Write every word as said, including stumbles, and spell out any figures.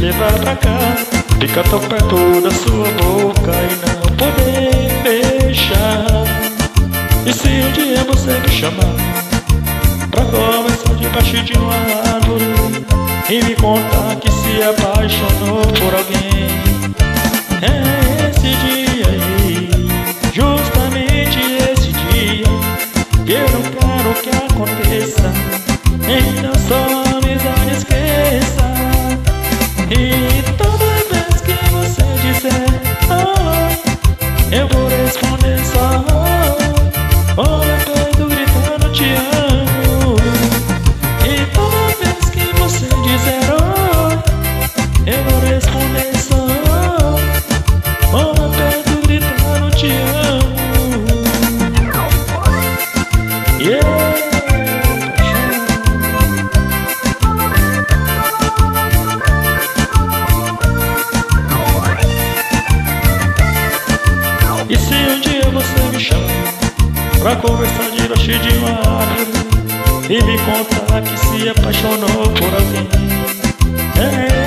você vai pra cá, fica tão perto da sua boca e não poder beijar. E se um dia você me chamar pra conversar debaixo de uma árvore e me contar que se apaixonou por alguém, é esse dia aí, justamente esse dia, que eu não quero que aconteça. Então só amizade esqueça. E toda vez que você disser oh, eu vou responder só oh, olha peito gritando te amo. E toda vez que você disser oh, eu vou responder só oh, olha peito gritando te amo. Yeah. E se um dia você me chamar pra conversar debaixo de uma árvore e me contar que se apaixonou por alguém, é